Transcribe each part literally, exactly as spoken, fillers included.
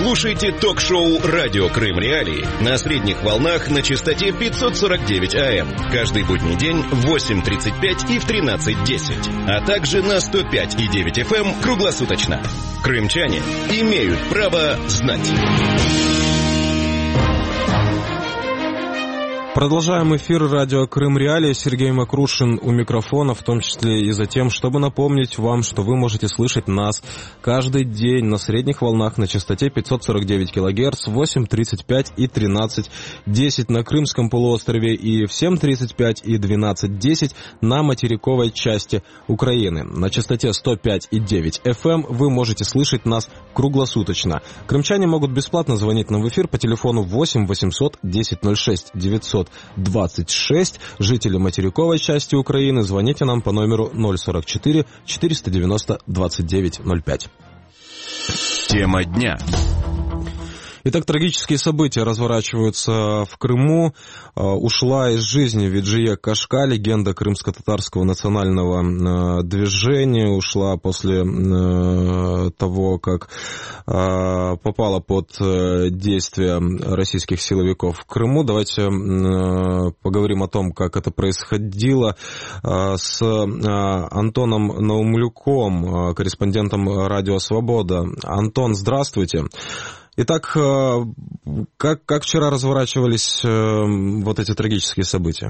Слушайте ток-шоу «Радио Крым Реалии» на средних волнах на частоте пятьсот сорок девять АМ. Каждый будний день в восемь тридцать пять и в тринадцать десять. А также на сто пять и девять эф эм круглосуточно. Крымчане имеют право знать. Продолжаем эфир радио Крым Реалии. Сергей Макрушин у микрофона, в том числе и за тем, чтобы напомнить вам, что вы можете слышать нас каждый день на средних волнах на частоте пятьсот сорок девять килогерц, восемь тридцать пять и тринадцать десять на Крымском полуострове и в семь тридцать пять и двенадцать десять на материковой части Украины. На частоте сто пять и девять эф эм вы можете слышать нас круглосуточно. Крымчане могут бесплатно звонить нам в эфир по телефону восемь восемьсот десять ноль шесть девятьсот двадцать шесть. Жители материковой части Украины, звоните нам по номеру ноль сорок четыре четыреста девяносто двадцать девять ноль пять. Тема дня. Итак, трагические события разворачиваются в Крыму. Ушла из жизни Виджие Кашка, легенда крымско-татарского национального движения. Ушла после того, как попала под действие российских силовиков в Крыму. Давайте поговорим о том, как это происходило, с Антоном Наумлюком, корреспондентом «Радио Свобода». Антон, здравствуйте. Итак, как, как вчера разворачивались вот эти трагические события?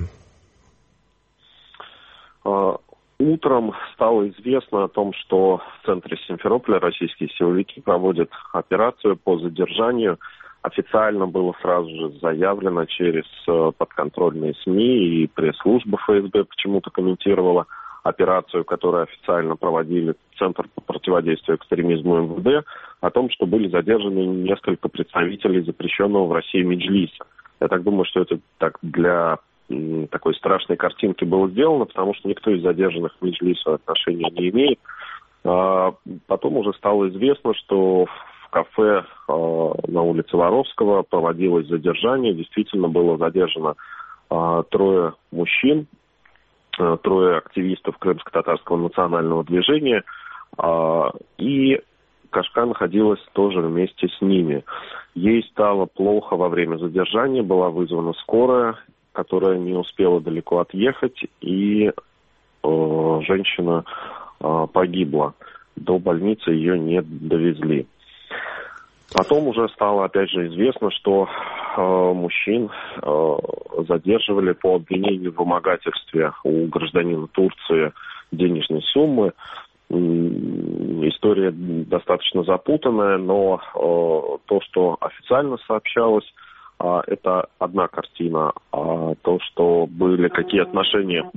Утром стало известно о том, что в центре Симферополя российские силовики проводят операцию по задержанию. Официально было сразу же заявлено через подконтрольные СМИ, и пресс-служба эф эс бэ почему-то комментировала операцию, которую официально проводили Центр по противодействию экстремизму эм вэ дэ, о том, что были задержаны несколько представителей запрещенного в России Меджлиса. Я так думаю, что это так для м, такой страшной картинки было сделано, потому что никто из задержанных к Меджлису отношения не имеет. А, потом уже стало известно, что в кафе а, на улице Воровского проводилось задержание. Действительно было задержано а, трое мужчин, трое активистов крымско-татарского национального движения, и Кашка находилась тоже вместе с ними. Ей стало плохо во время задержания, была вызвана скорая, которая не успела далеко отъехать, и женщина погибла. До больницы ее не довезли. Потом уже стало, опять же, известно, что э, мужчин э, задерживали по обвинению в вымогательстве у гражданина Турции денежной суммы. История достаточно запутанная, но э, то, что официально сообщалось, э, это одна картина. А то, что были какие отношения...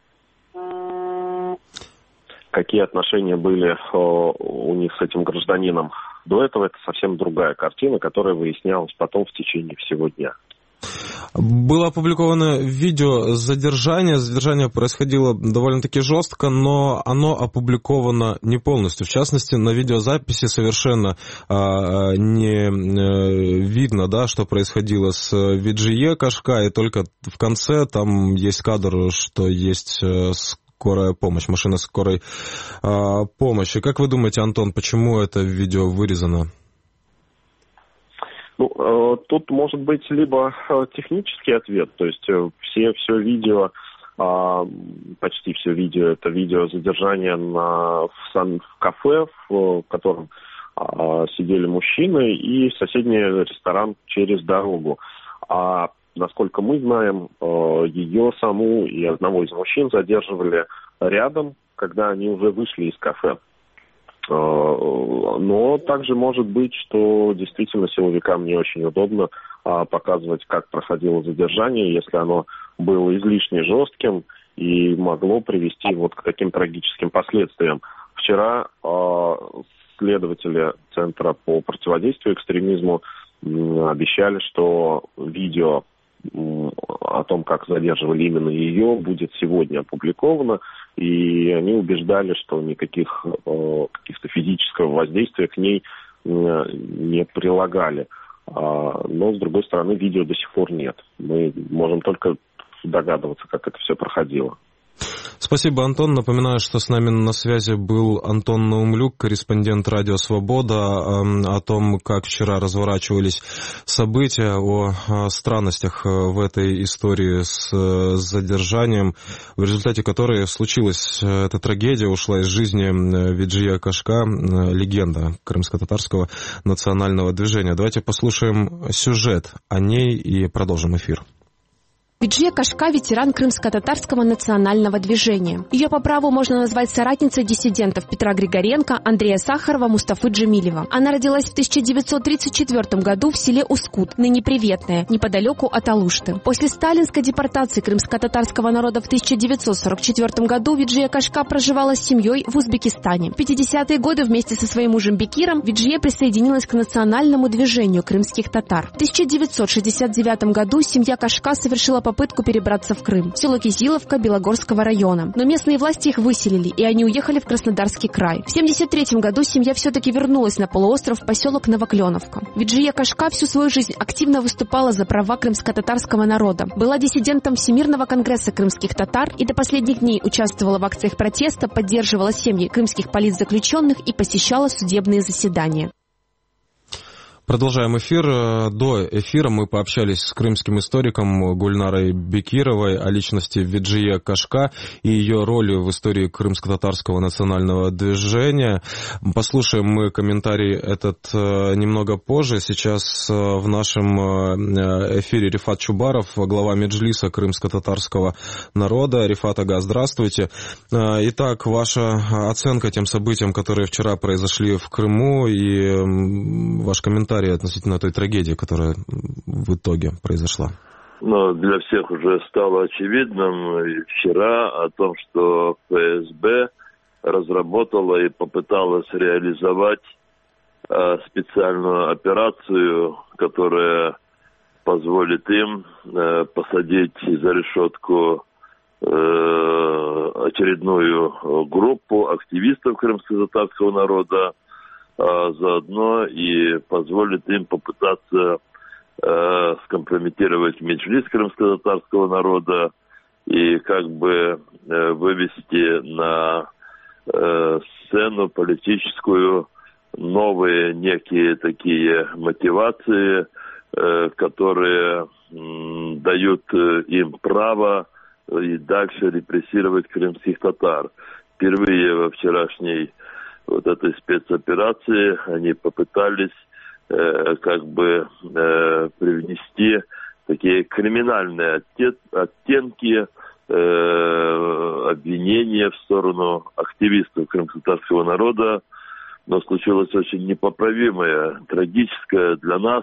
Какие отношения были э, у них с этим гражданином до этого, это совсем другая картина, которая выяснялась потом в течение всего дня. Было опубликовано видео задержания. Задержание происходило довольно-таки жестко, но оно опубликовано не полностью. В частности, на видеозаписи совершенно а, не а, видно, да, что происходило с Виджие Кашка, и только в конце там есть кадр, что есть а, скорая помощь, машина скорой а, помощи. Как вы думаете, Антон, почему это видео вырезано? Ну, э, тут может быть либо технический ответ, то есть э, все, все видео, э, почти все видео, это видео задержания на, в, сан, в кафе, в, в котором э, сидели мужчины, и соседний ресторан через дорогу. А насколько мы знаем, э, ее саму и одного из мужчин задерживали рядом, когда они уже вышли из кафе. Но также может быть, что действительно силовикам не очень удобно а, показывать, как проходило задержание, если оно было излишне жестким и могло привести вот к таким трагическим последствиям. Вчера а, следователи Центра по противодействию экстремизму м, обещали, что видео м, о том, как задерживали именно ее, будет сегодня опубликовано. И они убеждали, что никаких э, каких-то физического воздействия к ней э, не прилагали. А, но, с другой стороны, видео до сих пор нет. Мы можем только догадываться, как это все проходило. Спасибо, Антон. Напоминаю, что с нами на связи был Антон Наумлюк, корреспондент «Радио Свобода», о том, как вчера разворачивались события, о странностях в этой истории с задержанием, в результате которой случилась эта трагедия, ушла из жизни Виджия Кашка, легенда крымско-татарского национального движения. Давайте послушаем сюжет о ней и продолжим эфир. Виджия Кашка – ветеран крымско-татарского национального движения. Ее по праву можно назвать соратницей диссидентов Петра Григоренко, Андрея Сахарова, Мустафы Джемилева. Она родилась в тысяча девятьсот тридцать четвёртом году в селе Ускут, ныне Приветное, неподалеку от Алушты. После сталинской депортации крымско-татарского народа в тысяча девятьсот сорок четвёртом году Виджия Кашка проживала с семьей в Узбекистане. В пятидесятые годы вместе со своим мужем Бекиром Виджия присоединилась к национальному движению крымских татар. В тысяча девятьсот шестьдесят девятом году семья Кашка совершила попытку перебраться в Крым, в село Кизиловка Белогорского района. Но местные власти их выселили, и они уехали в Краснодарский край. В семьдесят третьем году семья все-таки вернулась на полуостров в поселок Новокленовка. Виджия Кашка всю свою жизнь активно выступала за права крымско-татарского народа, была диссидентом Всемирного конгресса крымских татар и до последних дней участвовала в акциях протеста, поддерживала семьи крымских политзаключенных и посещала судебные заседания. Продолжаем эфир. До эфира мы пообщались с крымским историком Гульнарой Бекировой о личности Виджия Кашка и ее роли в истории крымско-татарского национального движения. Послушаем мы комментарий этот немного позже. Сейчас в нашем эфире Рифат Чубаров, глава Меджлиса крымско-татарского народа. Рифат ага, здравствуйте. Итак, ваша оценка тем событиям, которые вчера произошли в Крыму, и ваш комментарий относительно той трагедии, которая в итоге произошла? Ну, для всех уже стало очевидным вчера о том, что ФСБ разработала и попыталась реализовать э, специальную операцию, которая позволит им э, посадить за решетку э, очередную группу активистов крымско-татарского народа, а заодно и позволит им попытаться э, скомпрометировать Меджлис крымско-татарского народа и как бы э, вывести на э, сцену политическую новые некие такие мотивации, э, которые э, дают им право и дальше репрессировать крымских татар. Впервые во вчерашней вот этой спецоперации они попытались э, как бы э, привнести такие криминальные оттен- оттенки, э, обвинения в сторону активистов крымско-татарского народа. Но случилось очень непоправимое, трагическое для нас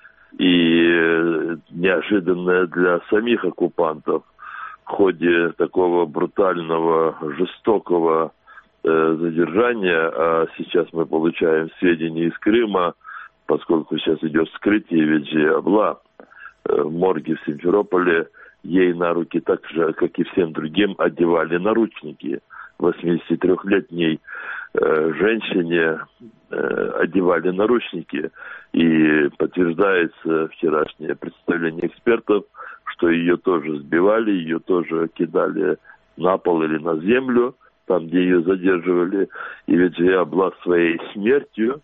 и неожиданное для самих оккупантов. В ходе такого брутального, жестокого задержания, а сейчас мы получаем сведения из Крыма, поскольку сейчас идет вскрытие Виджия Абла в морге в Симферополе, ей на руки так же, как и всем другим, одевали наручники. восьмидесятитрёхлетней э, женщине э, одевали наручники, и подтверждается вчерашнее представление экспертов, что ее тоже сбивали, ее тоже кидали на пол или на землю, там, где ее задерживали, и Виджия Абла своей смертью,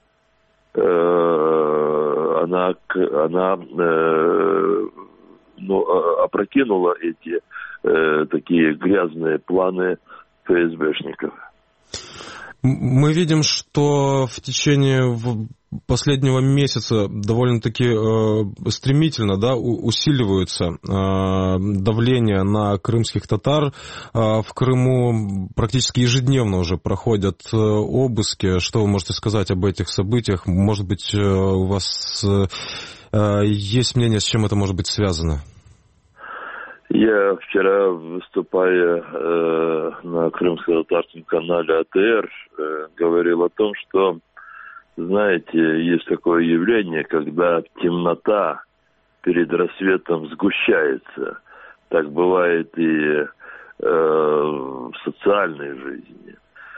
э, она, она э, ну, опрокинула эти э, такие грязные планы ФСБшников. Мы видим, что в течение последнего месяца довольно-таки э, стремительно, да, у, усиливаются э, давление на крымских татар. Э, в Крыму практически ежедневно уже проходят э, обыски. Что вы можете сказать об этих событиях? Может быть, э, у вас э, есть мнение, с чем это может быть связано? Я вчера, выступая э, на крымско-татарском канале А Тэ Эр, э, говорил о том, что, знаете, есть такое явление, когда темнота перед рассветом сгущается. Так бывает и э, в социальной жизни.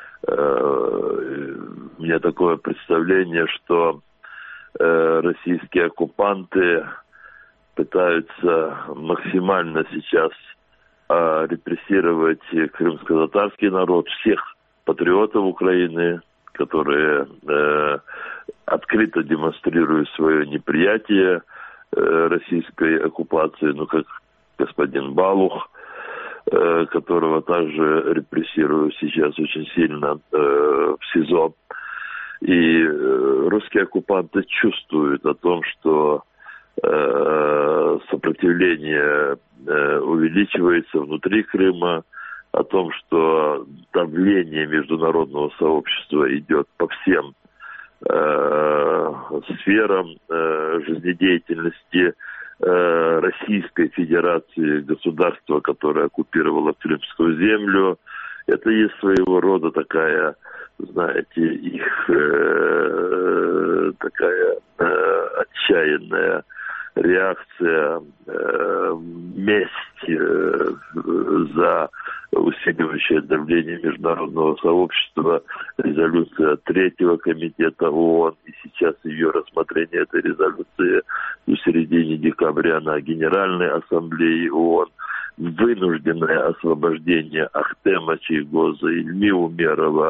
Э, у меня такое представление, что э, российские оккупанты пытаются максимально сейчас а репрессировать крымско-татарский народ, всех патриотов Украины, которые э, открыто демонстрируют свое неприятие э, российской оккупации, ну, как господин Балух, э, которого также репрессируют сейчас очень сильно э, в СИЗО. И э, русские оккупанты чувствуют о том, что э, сопротивление э, увеличивается внутри Крыма, о том, что давление международного сообщества идет по всем э, сферам э, жизнедеятельности э, Российской Федерации, государства, которое оккупировало Крымскую землю. Это есть своего рода такая, знаете, их э, такая э, отчаянная реакция, э, месть э, за усиливающее давление международного сообщества, резолюция третьего комитета ООН, и сейчас ее рассмотрение этой резолюции в середине декабря на Генеральной Ассамблее ООН, вынужденное освобождение Ахтема Чийгоза, Ильми Умерова,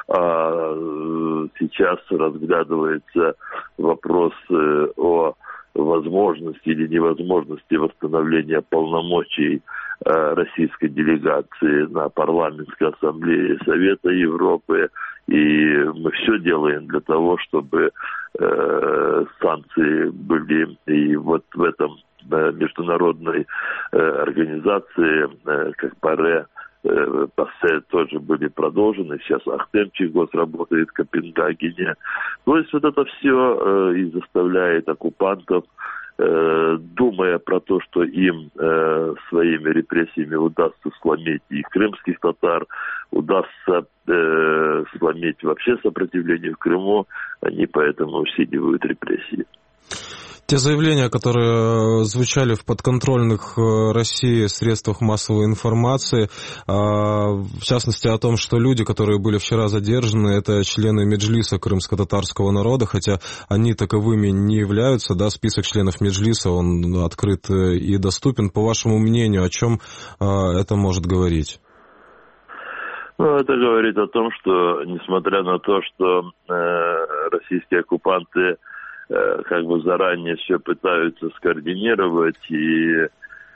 а сейчас разглядывается вопрос о возможности или невозможности восстановления полномочий э, российской делегации на парламентской ассамблее Совета Европы. И мы все делаем для того, чтобы э, санкции были и вот в этом э, международной э, организации, э, как ПАРЕ, ПАСЕ тоже были продолжены. Сейчас Ахтем Чийгоз работает в Копенгагене. То есть вот это все э, и заставляет оккупантов, э, думая про то, что им э, своими репрессиями удастся сломить и крымских татар, удастся э, сломить вообще сопротивление в Крыму, они поэтому усиливают репрессии. Те заявления, которые звучали в подконтрольных России средствах массовой информации, в частности о том, что люди, которые были вчера задержаны, это члены Меджлиса крымско-татарского народа, хотя они таковыми не являются, да, список членов Меджлиса, он открыт и доступен. По вашему мнению, о чем это может говорить? Ну, это говорит о том, что, несмотря на то, что э, российские оккупанты как бы заранее все пытаются скоординировать и э,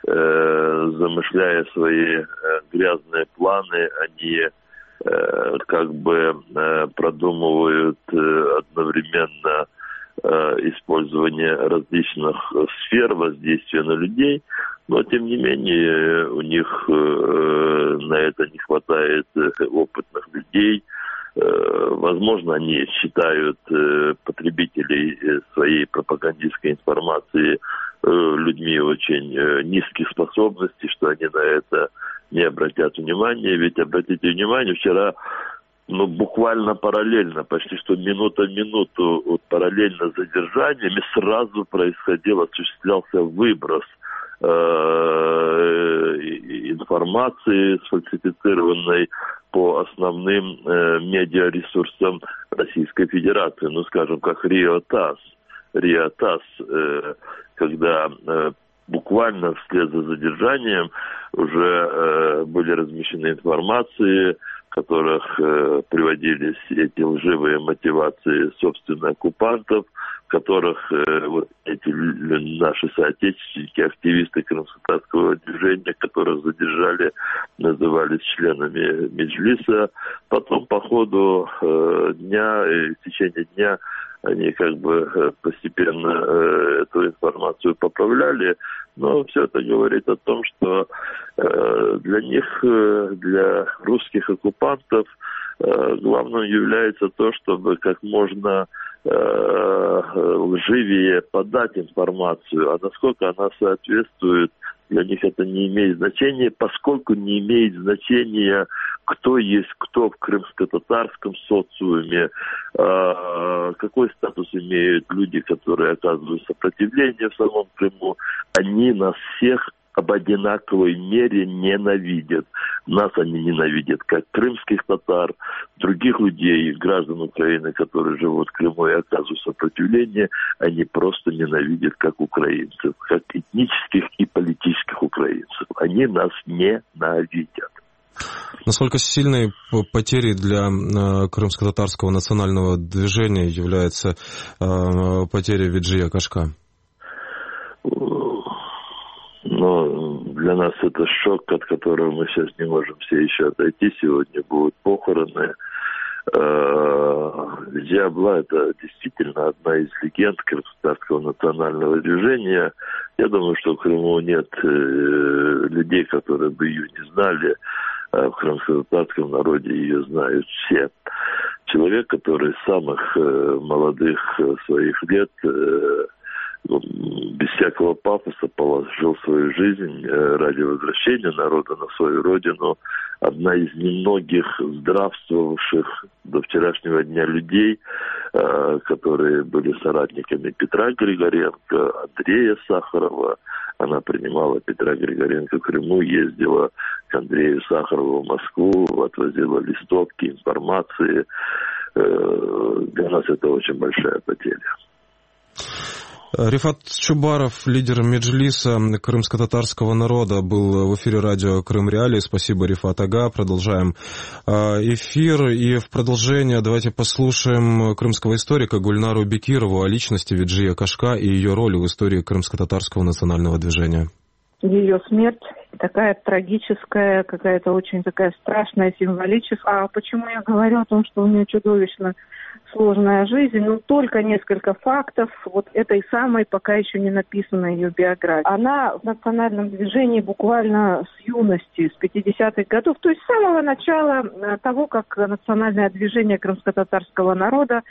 замышляя свои э, грязные планы, они э, как бы э, продумывают э, одновременно э, использование различных сфер воздействия на людей, но тем не менее у них э, на это не хватает опытных людей. Возможно, они считают потребителей своей пропагандистской информации людьми очень низких способностей, что они на это не обратят внимания. Ведь обратите внимание, вчера ну, буквально параллельно, почти что минута в минуту, вот, параллельно с задержаниями сразу происходил, осуществлялся выброс э, информации сфальсифицированной по основным э, медиаресурсам Российской Федерации, ну, скажем, как РИА ТАСС. РИА ТАСС, э, когда э, буквально вслед за задержанием уже э, были размещены информации, в которых э, приводились эти лживые мотивации собственных оккупантов, в которых э, вот эти наши соотечественники, активисты крымско-татарского движения, которых задержали, назывались членами Меджлиса. Потом по ходу э, дня, и в течение дня они как бы постепенно э, эту информацию поправляли, но все это говорит о том, что э, для них, э, для русских оккупантов, э, главным является то, чтобы как можно э, лживее подать информацию, а насколько она соответствует, для них это не имеет значения, поскольку не имеет значения, кто есть кто в крымско-татарском социуме, э, какой статус имеют люди, которые оказывают сопротивление в самом Крыму. Они нас всех об одинаковой мере ненавидят. Нас они ненавидят, как крымских татар, других людей, граждан Украины, которые живут в Крыму и оказывают сопротивление, они просто ненавидят как украинцев, как этнических и политических украинцев. Они нас ненавидят. Насколько сильной потерей для э, крымско-татарского национального движения является э, потеря Виджия Кашка? Но для нас это шок, от которого мы сейчас не можем все еще отойти. Сегодня будут похороны. Виджи Абла — это действительно одна из легенд крымско-татарского национального движения. Я думаю, что в Крыму нет э, людей, которые бы ее не знали. А в крымско-татарском народе ее знают все. Человек, который с самых э, молодых э, своих лет э, без всякого пафоса положил свою жизнь ради возвращения народа на свою родину. Одна из немногих здравствовавших до вчерашнего дня людей, которые были соратниками Петра Григоренко, Андрея Сахарова. Она принимала Петра Григоренко в Крыму, ездила к Андрею Сахарову в Москву, отвозила листовки, информации. Для нас это очень большая потеря. Рифат Чубаров, лидер Меджлиса крымско-татарского народа, был в эфире радио Крым Реалии. Спасибо, Рифат ага. Продолжаем эфир. И в продолжение давайте послушаем крымского историка Гульнару Бекирову о личности Виджия Кашка и ее роли в истории крымско-татарского национального движения. Ее смерть такая трагическая, какая-то очень такая страшная, символическая. А почему я говорю о том, что у нее чудовищно сложная жизнь? Ну, только несколько фактов вот этой самой, пока еще не написанной ее биографии. Она в национальном движении буквально с юности, с пятидесятых годов, то есть с самого начала того, как национальное движение крымско-татарского народа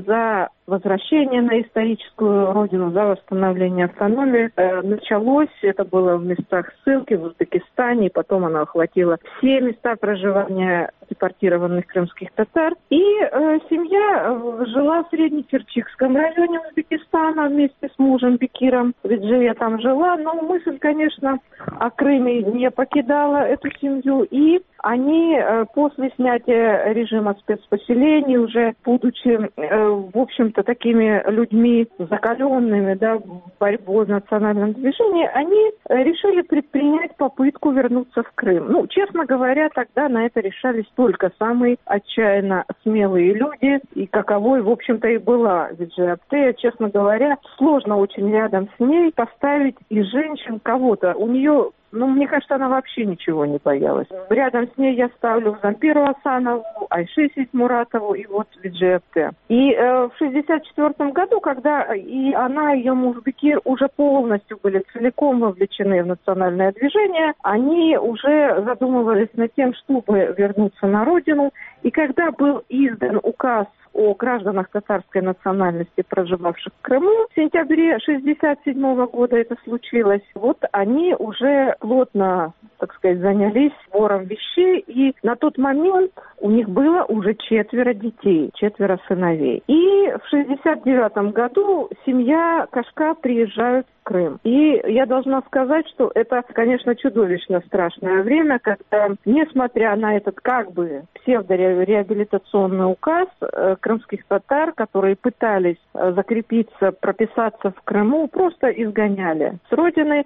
за возвращение на историческую родину, за восстановление автономии э, началось. Это было в местах ссылки в Узбекистане, и потом она охватила все места проживания депортированных крымских татар. И э, семья жила в Среднекерчикском районе Узбекистана вместе с мужем Бекиром. Виджия там жила, но мысль, конечно, о Крыме не покидала эту семью. И они э, после снятия режима спецпоселений, уже будучи, э, в общем-то, такими людьми закаленными, да, борьбой в национальном движении, они решили предпринять попытку вернуться в Крым. Ну, честно говоря, тогда на это решались только самые отчаянно смелые люди, и каковой, в общем-то, и была Виджи Апте. Честно говоря, сложно очень рядом с ней поставить из женщин кого-то. У нее... Ну, мне кажется, она вообще ничего не боялась. Рядом с ней я ставлю Зампиру Асанову, Айши Сисмуратову и вот Виджи Апте. И э, в шестьдесят четвёртом году, когда и она, и ее муж Бекир уже полностью были целиком вовлечены в национальное движение, они уже задумывались над тем, чтобы вернуться на родину. И когда был издан указ о гражданах татарской национальности, проживавших в Крыму, в сентябре шестьдесят седьмого года это случилось, вот они уже плотно, так сказать, занялись сбором вещей, и на тот момент у них было уже четверо детей, четверо сыновей. И в шестьдесят девятом году семья Кашка приезжает в Крым. И я должна сказать, что это, конечно, чудовищно страшное время, когда, несмотря на этот как бы псевдореабилитационный указ, крымских татар, которые пытались закрепиться, прописаться в Крыму, просто изгоняли с родины.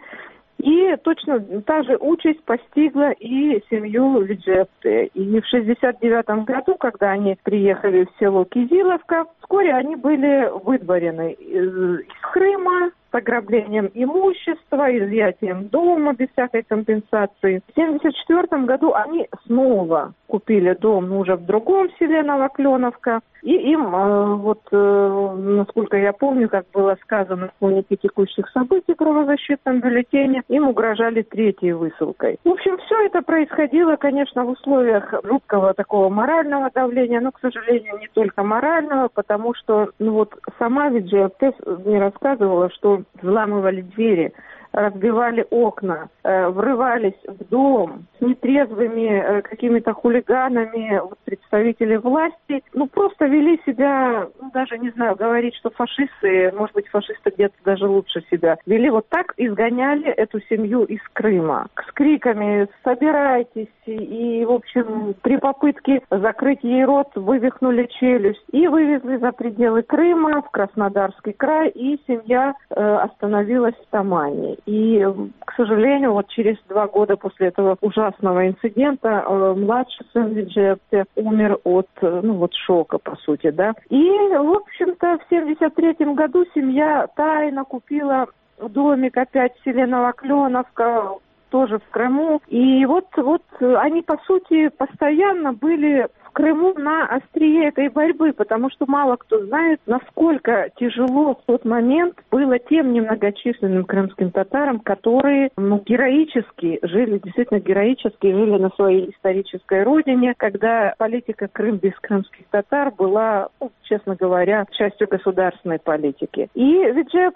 И точно та же участь постигла и семью Виджи Апте. И в шестьдесят девятом году, когда они приехали в село Кизиловка, вскоре они были выдворены из, из Крыма с ограблением имущества, изъятием дома без всякой компенсации. В семьдесят четвёртом году они снова купили дом, но уже в другом селе Новокленовка. И им, вот, насколько я помню, как было сказано в хронике текущих событий в правозащитном бюллетене, им угрожали третьей высылкой. В общем, все это происходило, конечно, в условиях жуткого такого морального давления, но, к сожалению, не только морального, потому что, ну вот, сама Виджи Апте мне рассказывала, что взламывали двери разбивали окна, врывались в дом с нетрезвыми какими-то хулиганами, вот, представители власти, ну, просто вели себя, ну, даже не знаю, говорить, что фашисты, может быть, фашисты где-то даже лучше себя вели. Вот так изгоняли эту семью из Крыма. С криками «собирайтесь», и, в общем, при попытке закрыть ей рот вывихнули челюсть и вывезли за пределы Крыма в Краснодарский край, и семья э, остановилась в Тамане. И, к сожалению, вот через два года после этого ужасного инцидента э, младший сын Виджепте умер от, э, ну, вот шока, по сути, да. И, в общем-то, в семьдесят третьем году семья тайно купила домик опять в селе Новокленовка, тоже в Крыму. И вот, вот они, по сути, постоянно были в Крыму на острие этой борьбы, потому что мало кто знает, насколько тяжело в тот момент было тем немногочисленным крымским татарам, которые, ну, героически жили, действительно героически жили на своей исторической родине, когда политика Крым без крымских татар была, ну, честно говоря, частью государственной политики. И Виджеп,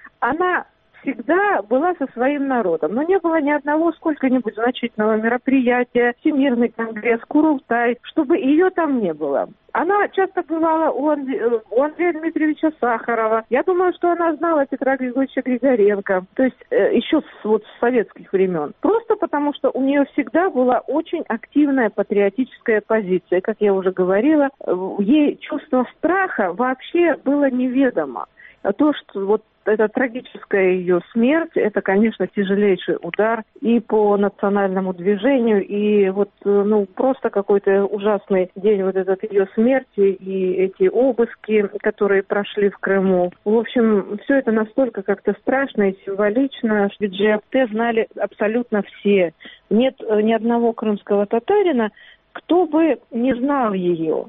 она всегда была со своим народом. Но не было ни одного сколько-нибудь значительного мероприятия, Всемирный конгресс, Курултай, чтобы ее там не было. Она часто бывала у, Андре... у Андрея Дмитриевича Сахарова. Я думаю, что она знала Петра Григорьевича Григоренко, то есть э, еще с, вот, с советских времен. Просто потому, что у нее всегда была очень активная патриотическая позиция. Как я уже говорила, ей чувство страха вообще было неведомо. То, что вот эта трагическая ее смерть, это, конечно, тяжелейший удар и по национальному движению, и вот, ну, просто какой-то ужасный день вот этот ее смерти и эти обыски, которые прошли в Крыму. В общем, все это настолько как-то страшно и символично, что Виджепте знали абсолютно все. Нет ни одного крымского татарина, кто бы не знал ее.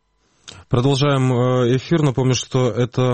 Продолжаем эфир. Напомню, что это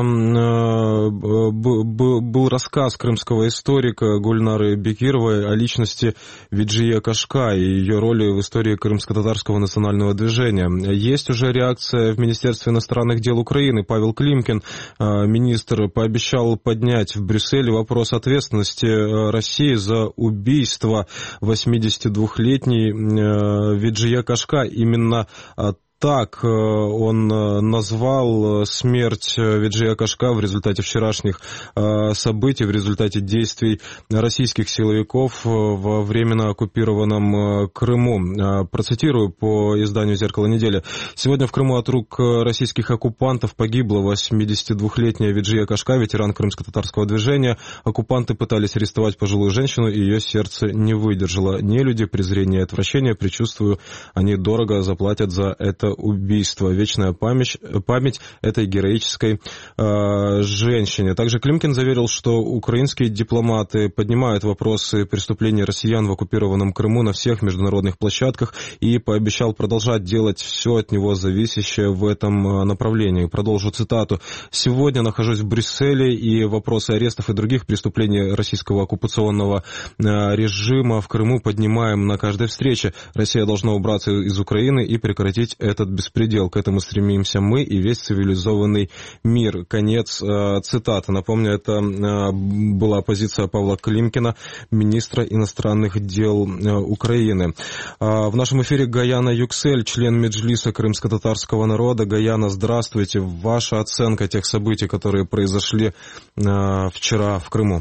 был рассказ крымского историка Гульнары Бекировой о личности Виджие Кашка и ее роли в истории крымско-татарского национального движения. Есть уже реакция в Министерстве иностранных дел Украины. Павел Климкин, министр, пообещал поднять в Брюсселе вопрос ответственности России за убийство восьмидесятидвухлетней Виджие Кашка. Именно так он назвал смерть Виджие Кашка в результате вчерашних событий, в результате действий российских силовиков во временно оккупированном Крыму. Процитирую по изданию «Зеркало недели». Сегодня в Крыму от рук российских оккупантов погибла восьмидесятидвухлетняя Виджие Кашка, ветеран крымско-татарского движения. Оккупанты пытались арестовать пожилую женщину, и ее сердце не выдержало. Нелюди, презрение и отвращение, предчувствую, они дорого заплатят за это убийство. Вечная память, память этой героической э, женщине. Также Климкин заверил, что украинские дипломаты поднимают вопросы преступлений россиян в оккупированном Крыму на всех международных площадках и пообещал продолжать делать все от него зависящее в этом направлении. Продолжу цитату. «Сегодня нахожусь в Брюсселе, и вопросы арестов и других преступлений российского оккупационного э, режима в Крыму поднимаем на каждой встрече. Россия должна убраться из Украины и прекратить этот беспредел. К этому стремимся мы и весь цивилизованный мир». Конец э, цитаты. Напомню, это э, была позиция Павла Климкина, министра иностранных дел э, Украины. Э, в нашем эфире Гаяна Юксель, член Меджлиса крымско-татарского народа. Гаяна, здравствуйте. Ваша оценка тех событий, которые произошли э, вчера в Крыму?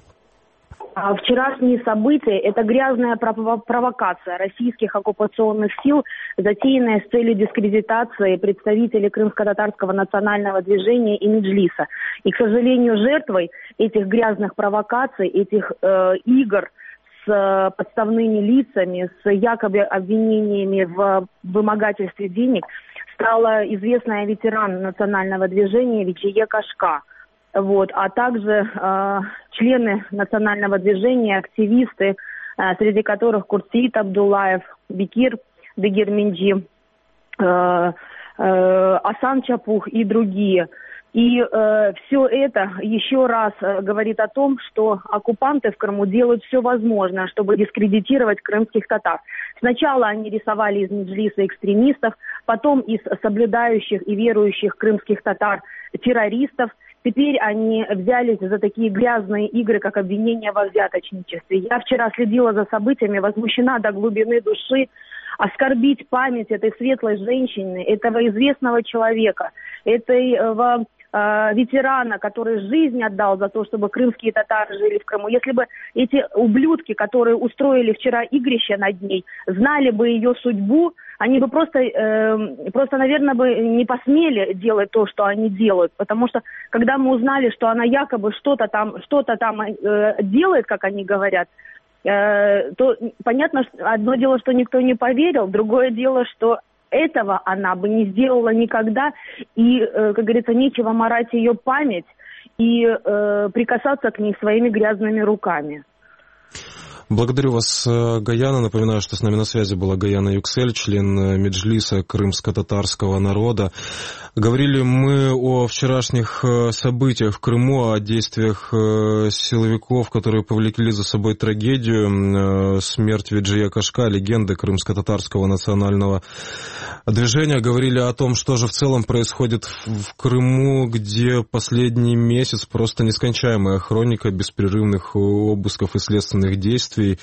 Вчерашние события – это грязная провокация российских оккупационных сил, затеянная с целью дискредитации представителей крымско-татарского национального движения и Меджлиса. И, к сожалению, жертвой этих грязных провокаций, этих э, игр с э, подставными лицами, с якобы обвинениями в вымогательстве денег стала известная ветеран национального движения Виджие Кашка. Вот, а также э, члены национального движения, активисты, э, среди которых Курсиит Абдуллаев, Бекир Дегерменджи, э, э, Асан Чапух и другие. И э, все это еще раз э, говорит о том, что оккупанты в Крыму делают все возможное, чтобы дискредитировать крымских татар. Сначала они рисовали из Меджлиса экстремистов, потом из соблюдающих и верующих крымских татар террористов. теперь они взялись за такие грязные игры, как обвинение во взяточничестве. Я вчера следила за событиями, возмущена до глубины души. Оскорбить память этой светлой женщины, этого известного человека, этого э, ветерана, который жизнь отдал за то, чтобы крымские татары жили в Крыму. Если бы эти ублюдки, которые устроили вчера игрище над ней, знали бы ее судьбу, они бы просто, э, просто, наверное, бы не посмели делать то, что они делают. Потому что, когда мы узнали, что она якобы что-то там, что-то там э, делает, как они говорят, то понятно, что одно дело, что никто не поверил, другое дело, что этого она бы не сделала никогда, и, как говорится, нечего марать ее память и э, прикасаться к ней своими грязными руками. Благодарю вас, Гаяна. Напоминаю, что с нами на связи была Гаяна Юксель, член Меджлиса крымско-татарского народа. Говорили мы о вчерашних событиях в Крыму, о действиях силовиков, которые повлекли за собой трагедию, смерть Виджия Кашка, легенды крымско-татарского национального движения. Говорили о том, что же в целом происходит в Крыму, где последний месяц просто нескончаемая хроника беспрерывных обысков и следственных действий, и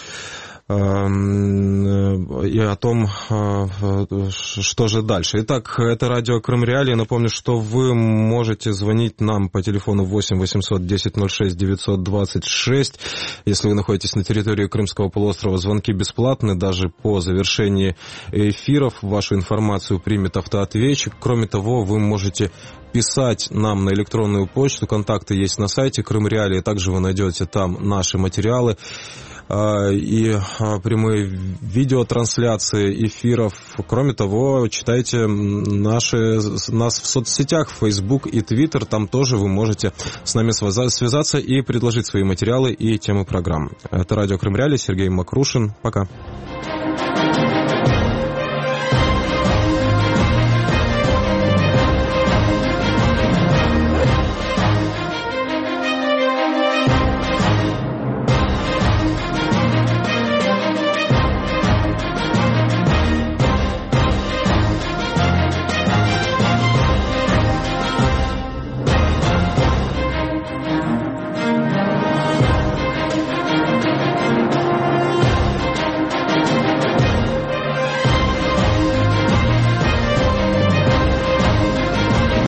о том, что же дальше. Итак, это радио Крым Реалии. Напомню, что вы можете звонить нам по телефону восемь восемьсот десять ноль шесть девятьсот двадцать шесть. Если вы находитесь на территории Крымского полуострова, звонки бесплатны. Даже по завершении эфиров вашу информацию примет автоответчик. Кроме того, вы можете писать нам на электронную почту. Контакты есть на сайте Крым Реалии. Также вы найдете там наши материалы и прямые видеотрансляции эфиров. Кроме того, читайте наши, нас в соцсетях, в Facebook и Twitter. Там тоже вы можете с нами связаться и предложить свои материалы и темы программ. Это радио Крым Реалии, Сергей Макрушин. Пока.